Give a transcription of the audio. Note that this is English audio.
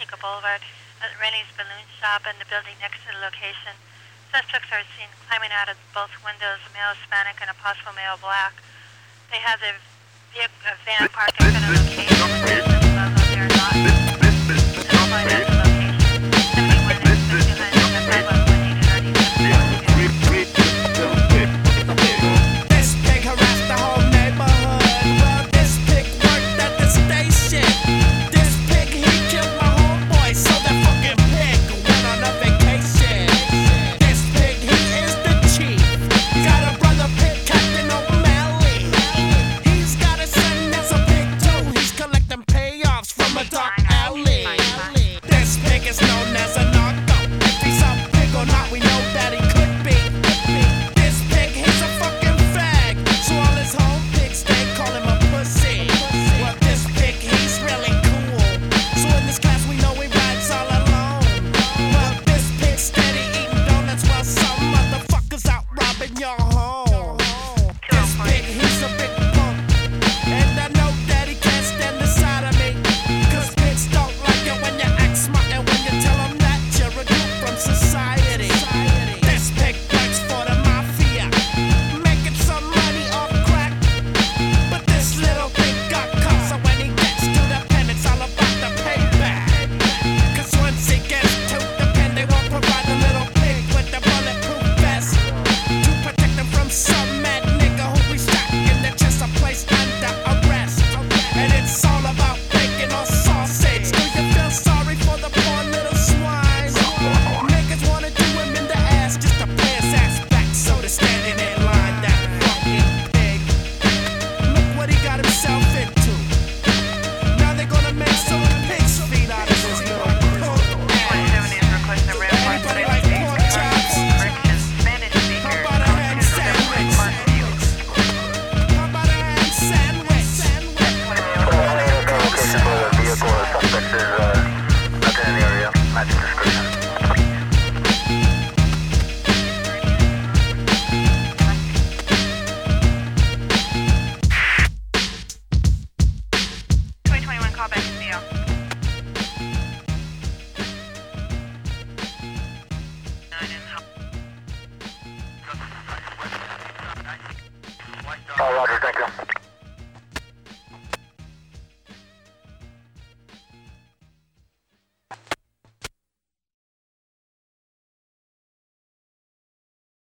Boulevard at Rennie's Balloon Shop and the building next to the location. Suspects are seen climbing out of both windows, a male Hispanic and a possible male black. They have their van parked in front of the location with their logo. They are not identified at the location. 71 is 5200 and 511 This pig harassed the whole neighborhood. Well, this pig worked at the station. This pig, he killed my homeboy, so that fucking pig went on a vacation. This pig, he is the chief. Got a brother pig, Captain O'Malley. He's got a son that's a pig too. He's collecting payoffs from a dark alley. This pig is known as a narco. If he's a pig or not, we know.